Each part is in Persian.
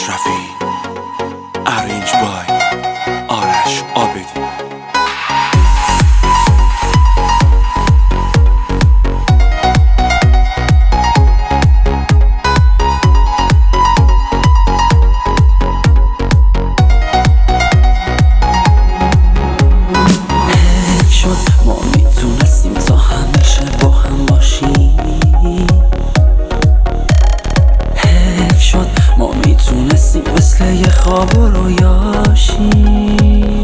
اشرفی ارنج بای آرش آبدی. حیف شد ما میتونستیم تا همیشه با هم باشیم. حیف شد ما میتونستیم مثل یه خواب و رویاشیم.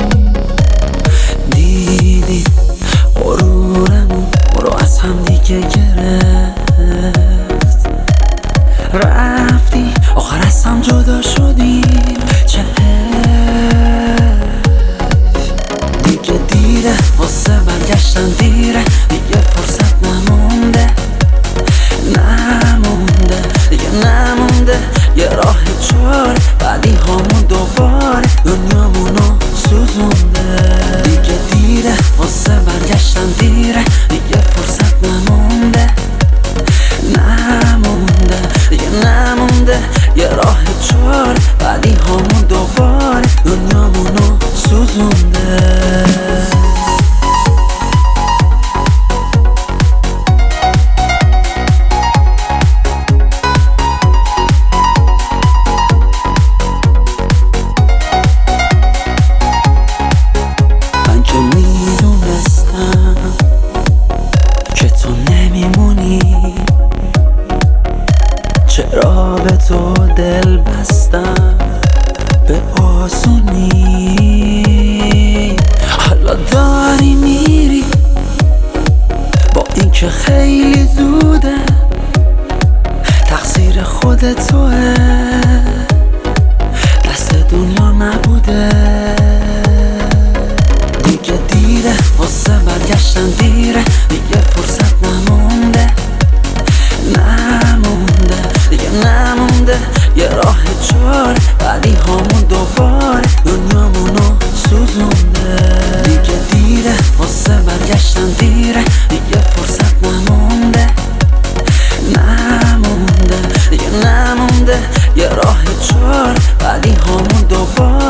دیدی غرورمون ما رو از هم دیگه گرفت. رفتی آخر از هم جدا شدیم. چه دیگه دیره واسه برگشتن دیره. دیگه فرصت نمونده دیگه نمونده. یه راه چاره بعدی هامون دوباره دنیامونو سوزونده. دیگه دیره واسه برگشتن دیره. دیگه فرصت نمونده دیگه نمونده. یه راه چاره بعدی هامون دوباره دنیامونو سوزونده. چرا به تو دل بستم به آسونی. حالا داری میری با اینکه خیلی زوده. تقصیر خود توه دست دنیا نبوده. دیگه دیره واسه برگشتن دیره. دیگه فرصت نمونده دیگه نمونده. یه راه چاره بعدی هامون دوباره دنیامونو سوزونده. دیگه دیره واسه برگشتن دیره. دیگه فرصت نمونده دیگه نمونده. یه راه چاره بعدی هامون دوباره